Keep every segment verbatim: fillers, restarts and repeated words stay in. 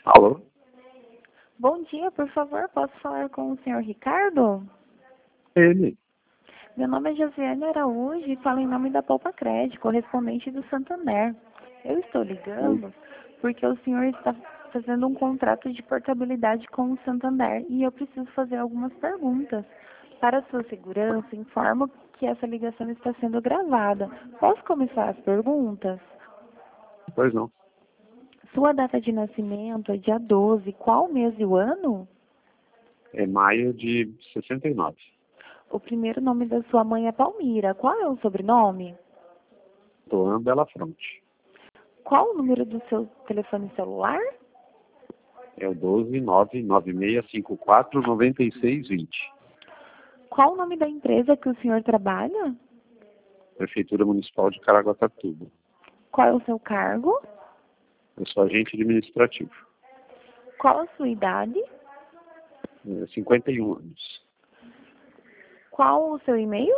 Alô? Bom dia, por favor, posso falar com o senhor Ricardo? Ele. Meu nome é Josiane Araújo e falo em nome da Poupa Crédito, correspondente do Santander. Eu estou ligando porque o senhor está fazendo um contrato de portabilidade com o Santander e eu preciso fazer algumas perguntas. Para sua segurança, informo que essa ligação está sendo gravada. Posso começar as perguntas? Pois não. Sua data de nascimento é dia doze. Qual o mês e o ano? É maio de sessenta e nove. O primeiro nome da sua mãe é Palmira. Qual é o sobrenome? Toan Bela Fronte. Qual o número do seu telefone celular? É o doze nove nove seis cinco quatro nove seis dois zero. Qual o nome da empresa que o senhor trabalha? Prefeitura Municipal de Caraguatatuba. Qual é o seu cargo? Eu sou agente administrativo. Qual a sua idade? É cinquenta e um anos. Qual o seu e-mail?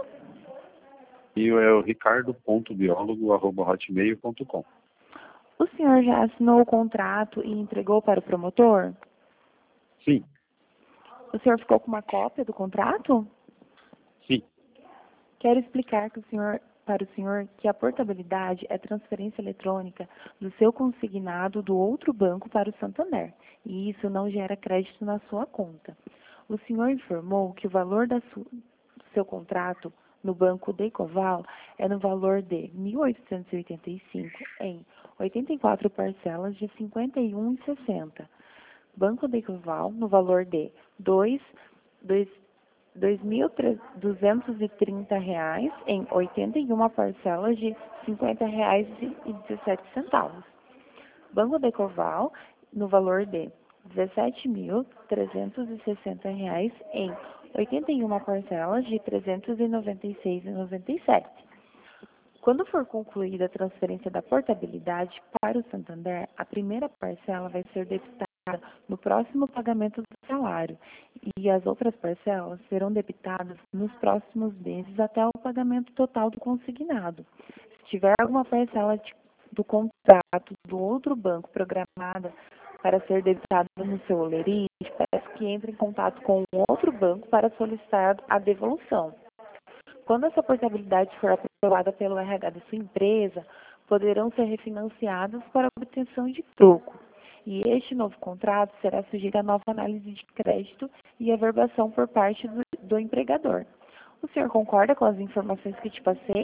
E é o ricardo ponto biólogo arroba hotmail ponto com. O senhor já assinou o contrato e entregou para o promotor? Sim, O senhor ficou com uma cópia do contrato? sim. Quero explicar que o senhor, para o senhor que a portabilidade é transferência eletrônica do seu consignado do outro banco para o Santander, e isso não gera crédito na sua conta. O senhor informou que o valor da su- do seu contrato no Banco Decoval é no valor de mil oitocentos e oitenta e cinco em oitenta e quatro parcelas de cinquenta e um reais e sessenta centavos. Banco Decoval no valor de dois, dois dois mil duzentos e trinta reais em oitenta e uma parcelas de cinquenta reais e dezessete centavos. Banco Decoval no valor de dezessete mil trezentos e sessenta reais em oitenta e uma parcelas de trezentos e noventa e seis reais e noventa e sete centavos. Quando for concluída a transferência da portabilidade para o Santander, a primeira parcela vai ser debitada no próximo pagamento do salário e as outras parcelas serão debitadas nos próximos meses até o pagamento total do consignado. Se tiver alguma parcela de, do contrato do outro banco programada para ser debitada no seu holerite, peço que entre em contato com um outro banco para solicitar a devolução. Quando essa portabilidade for aprovada pelo R H da sua empresa, poderão ser refinanciadas para obtenção de troco. E este novo contrato será sujeito a nova análise de crédito e averbação por parte do, do empregador. O senhor concorda com as informações que te passei?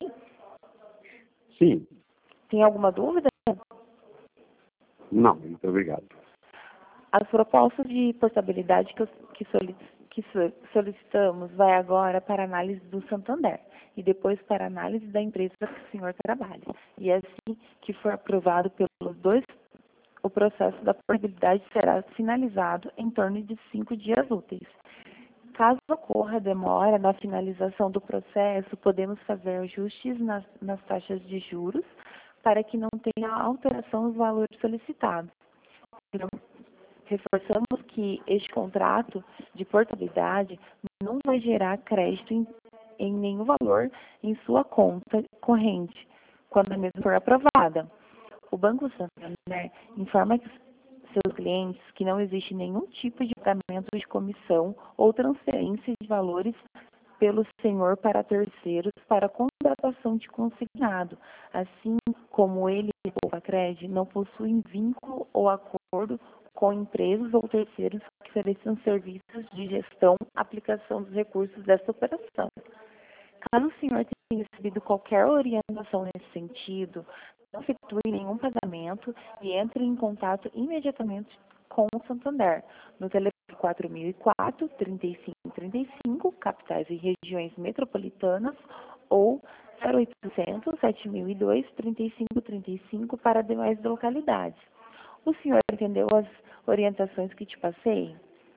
Sim. Tem alguma dúvida? Não, muito obrigado. As propostas de portabilidade que, eu- que, solic, que so- solicitamos vai agora para análise do Santander e depois para análise da empresa que o senhor trabalha. E assim que for aprovado pelos dois, o processo da portabilidade será finalizado em torno de cinco dias úteis. Caso ocorra demora na finalização do processo, podemos fazer ajustes nas, nas taxas de juros para que não tenha alteração nos valores solicitados. Reforçamos que este contrato de portabilidade não vai gerar crédito em, em nenhum valor em sua conta corrente, quando a mesma for aprovada. O Banco Santander informa que seus clientes que não existe nenhum tipo de pagamento de comissão ou transferência de valores pelo senhor para terceiros para contratação de consignado, assim como ele e a Cred não possuem vínculo ou acordo com empresas ou terceiros que ofereçam serviços de gestão, aplicação dos recursos dessa operação. Caso o senhor tenha recebido qualquer orientação nesse sentido, não efetue nenhum pagamento e entre em contato imediatamente com o Santander, no telefone quatro mil e quatro, trinta e cinco trinta e cinco, capitais e regiões metropolitanas, ou zero oitocentos, sete mil e dois, trinta e cinco trinta e cinco para demais localidades. O senhor entendeu as orientações que te passei?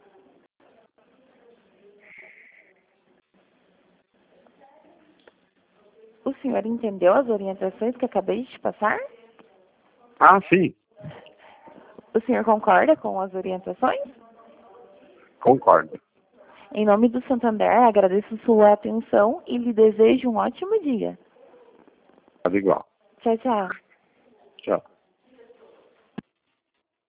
O senhor entendeu as orientações que acabei de te passar? Ah, sim. O senhor concorda com as orientações? Concordo. Em nome do Santander, agradeço sua atenção e lhe desejo um ótimo dia. Tá igual. Tchau, tchau. Tchau.